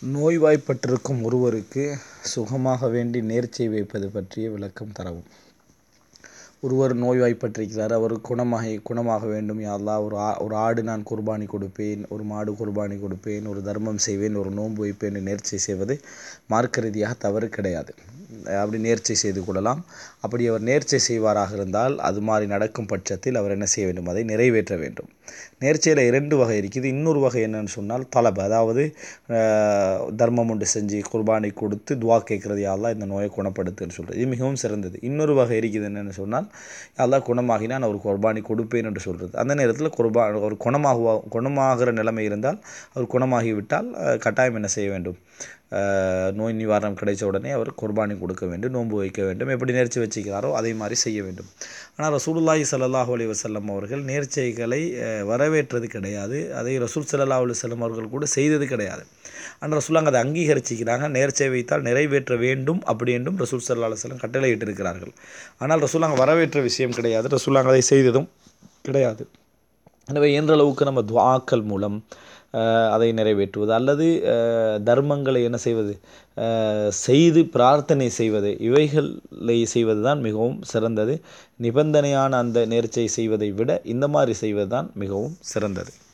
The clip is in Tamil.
நோய்வாய்ப்பட்டிருக்கும் ஒருவருக்கு சுகமாக வேண்டி நேர்ச்சை வைப்பது பற்றிய விளக்கம் தரவும். ஒருவர் நோய்வாய்ப்பட்டிருக்கிறார், அவர் குணமாக வேண்டும். யா அல்லாஹ், ஒரு ஆடு நான் குர்பானி கொடுப்பேன், ஒரு மாடு குர்பானி கொடுப்பேன், ஒரு தர்மம் செய்வேன், ஒரு நோன்பு வைப்பேன் என்று நேர்ச்சை செய்வது மார்க்க ரீதியாக தவறு கிடையாது. அப்படி நேர்ச்சை செய்து கொள்ளலாம். அப்படி அவர் நேர்ச்சை செய்வாராக இருந்தால் அது மாதிரி நடக்கும் பட்சத்தில் அவர் என்ன செய்ய வேண்டும்? அதை நிறைவேற்ற வேண்டும். நேர்ச்சையில் 2 வகை இருக்குது. இன்னொரு வகை என்னன்னு சொன்னால் தலப், அதாவது தர்மம் ஒன்று செஞ்சு குர்பானை கொடுத்து துவா கேட்குறது, யா அல்லாஹ் இந்த நோயை குணப்படுத்துன்னு சொல்கிறது. இது மிகவும் சிறந்தது. இன்னொரு வகை இருக்குது. என்னென்னு சொன்னால், யா அல்லாஹ் குணமாகினா நான் ஒரு குர்பானி கொடுப்பேன் என்று சொல்கிறது. அந்த நேரத்தில் ஒரு குணமாகிற நிலைமை இருந்தால், அவர் குணமாகிவிட்டால் கட்டாயம் என்ன செய்ய வேண்டும்? நோய் நிவாரணம் கிடைச்ச உடனே அவர் குர்பானி கொடுக்க வேண்டும், நோன்பு வைக்க வேண்டும். எப்படி நேர்ச்சி வச்சுக்கிறாரோ அதே மாதிரி செய்ய வேண்டும். ஆனால் ரசூலுல்லாஹி ஸல்லல்லாஹு அலைஹி வஸல்லம் அவர்கள் நேர்ச்சைகளை வரவேற்றது கிடையாது. அதை ரசூல் ஸல்லல்லாஹு அலைஹி வஸல்லம் அவர்கள் கூட செய்தது கிடையாது. ஆனால் ரசூலுல்லாஹ் அதை அங்கீகரிச்சிக்கிறாங்க. நேர்ச்சை வைத்தால் நிறைவேற்ற வேண்டும் அப்படி என்றும் ரசூல் ஸல்லல்லாஹு அலைஹி வஸல்லம் கட்டளையிட்டிருக்கிறார்கள். ஆனால் ரசூலுல்லாஹ் வரவேற்ற விஷயம் கிடையாது. ரசூலுல்லாஹ் அதை செய்ததும் கிடையாது. எனவே இயன்றளவுக்கு நம்ம துஆக்கள் மூலம் அதை நிறைவேற்றுவது அல்லது தர்மங்களை என்ன செய்வது, செய்து பிரார்த்தனை செய்வது, இவைகளை செய்வது தான் மிகவும் சிறந்தது. நிபந்தனையான அந்த நேர்ச்சை செய்வதை விட இந்த மாதிரி செய்வது தான் மிகவும் சிறந்தது.